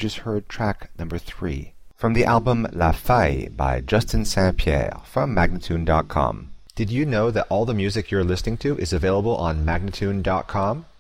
just heard track number 3 from the album La Faille by Justin Saint-Pierre from Magnatune.com. Did you know that all the music you're listening to is available on Magnatune.com?